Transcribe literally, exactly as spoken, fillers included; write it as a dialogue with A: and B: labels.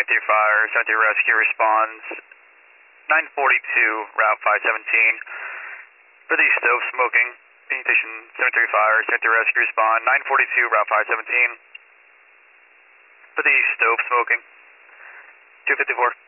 A: cemetery fire, cemetery rescue responds nine forty-two, Route five seventeen. For the stove smoking, Station cemetery fire, cemetery rescue respond nine forty-two, Route five seventeen. For the stove smoking, two fifty-four.